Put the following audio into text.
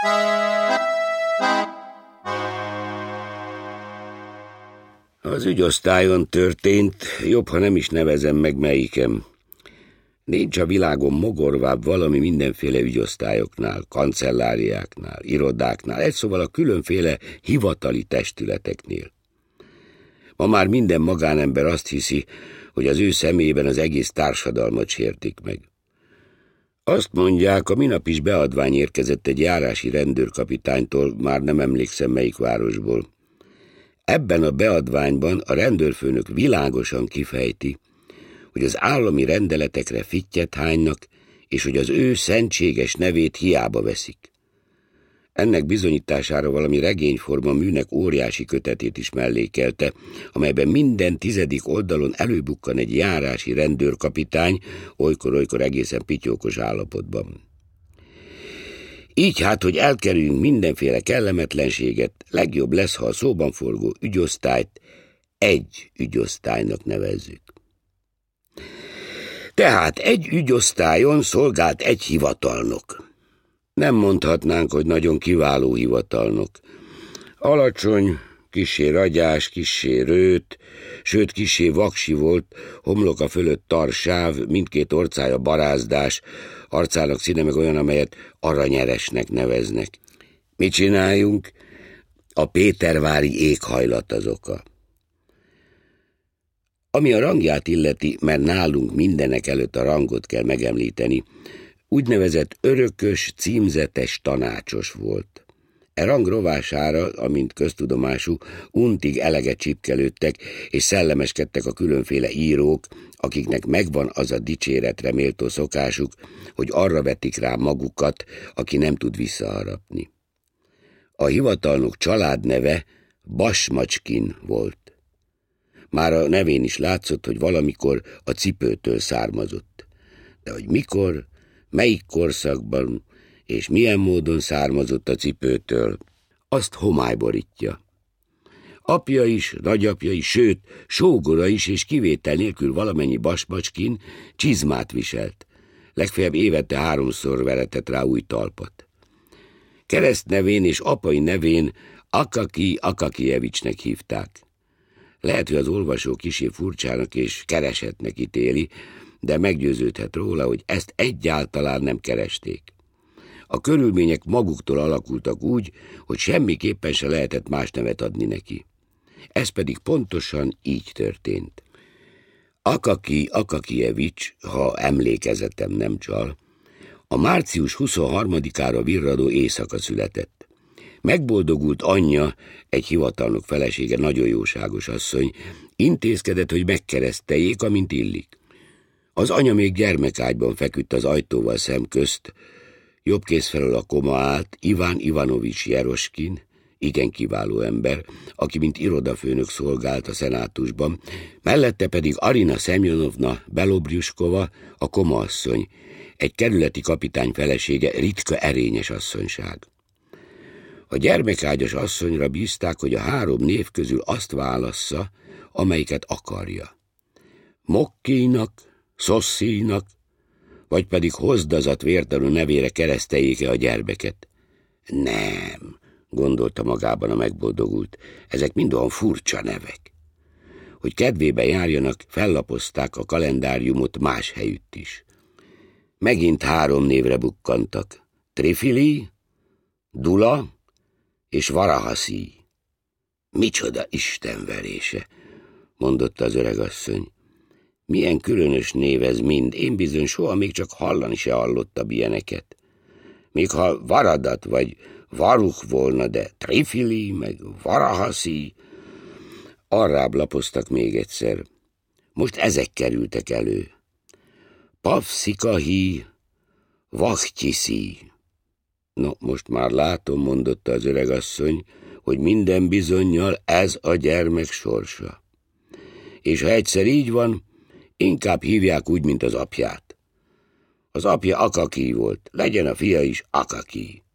Az ügyosztályon történt, jobb, ha nem is nevezem meg melyikem. Nincs a világon mogorvább valami mindenféle ügyosztályoknál, kancelláriáknál, irodáknál, egy szóval a különféle hivatali testületeknél. Ma már minden magánember azt hiszi, hogy az ő személyében az egész társadalmat sértik meg. Azt mondják, a minap is beadvány érkezett egy járási rendőrkapitánytól, már nem emlékszem melyik városból. Ebben a beadványban a rendőrfőnök világosan kifejti, hogy az állami rendeletekre fittyet hánynak, és hogy az ő szentséges nevét hiába veszik. Ennek bizonyítására valami regényforma műnek óriási kötetét is mellékelte, amelyben minden 10. oldalon előbukkan egy járási rendőrkapitány, olykor-olykor egészen pityókos állapotban. Így hát, hogy elkerüljünk mindenféle kellemetlenséget, legjobb lesz, ha a szóban forgó ügyosztályt egy ügyosztálynak nevezzük. Tehát egy ügyosztályon szolgált egy hivatalnok. Nem mondhatnánk, hogy nagyon kiváló hivatalnok. Alacsony, kissé ragyás, kissé rőt, sőt kissé vaksi volt, homloka fölött tarsáv, mindkét orcája barázdás, arcának színe meg olyan, amelyet aranyeresnek neveznek. Mit csináljunk? A pétervári éghajlat az oka. Ami a rangját illeti, mert nálunk mindenek előtt a rangot kell megemlíteni, úgynevezett örökös, címzetes tanácsos volt. E rang rovására, amint köztudomású, untig eleget csipkelődtek, és szellemeskedtek a különféle írók, akiknek megvan az a dicséretre méltó szokásuk, hogy arra vetik rá magukat, aki nem tud visszaharapni. A hivatalnok családneve Basmacskin volt. Már a nevén is látszott, hogy valamikor a cipőtől származott. De hogy mikor, melyik korszakban és milyen módon származott a cipőtől, azt homály borítja. Apja is, nagyapja is, sőt, sógora is, és kivétel nélkül valamennyi Basmacskin csizmát viselt. Legfeljebb évente 3-szor veretett rá új talpat. Keresztnevén és apai nevén Akaki Akakijevicsnek hívták. Lehet, hogy az olvasó kissé furcsának és keresetnek ítéli, de meggyőződhet róla, hogy ezt egyáltalán nem keresték. A körülmények maguktól alakultak úgy, hogy semmiképpen se lehetett más nevet adni neki. Ez pedig pontosan így történt. Akaki Akakijevics, ha emlékezetem nem csal, a március 23-ára virradó éjszaka született. Megboldogult anyja, egy hivatalnok felesége, nagyon jóságos asszony, intézkedett, hogy megkereszteljék, amint illik. Az anya még gyermekágyban feküdt az ajtóval szemközt, jobb kéz felől a koma állt Iván Ivanovics Jeroskin, igen kiváló ember, aki mint irodafőnök szolgált a szenátusban, mellette pedig Arina Szemjonovna Belobrjuskova, a koma asszony, egy kerületi kapitány felesége, ritka erényes asszonyság. A gyermekágyas asszonyra bízták, hogy a 3 név közül azt válassza, amelyiket akarja. Mokkinak, Szosszinak, vagy pedig Hozdazat vértanú nevére kereszteljék-e a gyermeket. Nem, gondolta magában a megboldogult, ezek mind olyan furcsa nevek. Hogy kedvébe járjanak, fellapozták a kalendáriumot más helyütt is. Megint 3 névre bukkantak. Trifili, Dula és Varahaszi. Micsoda istenverése, mondotta az öregasszony. Milyen különös név ez mind, én bizony soha még csak hallani se hallottam ilyeneket. Még ha Varadat vagy Varuch volna, de Trifili meg Varahaszi. Arrább lapoztak még egyszer. Most ezek kerültek elő. Pavszikahi Vachtyiszi. No, most már látom, mondotta az öregasszony, hogy minden bizonnyal ez a gyermek sorsa. És ha egyszer így van, inkább hívják úgy, mint az apját. Az apja Akaki volt, legyen a fia is Akaki.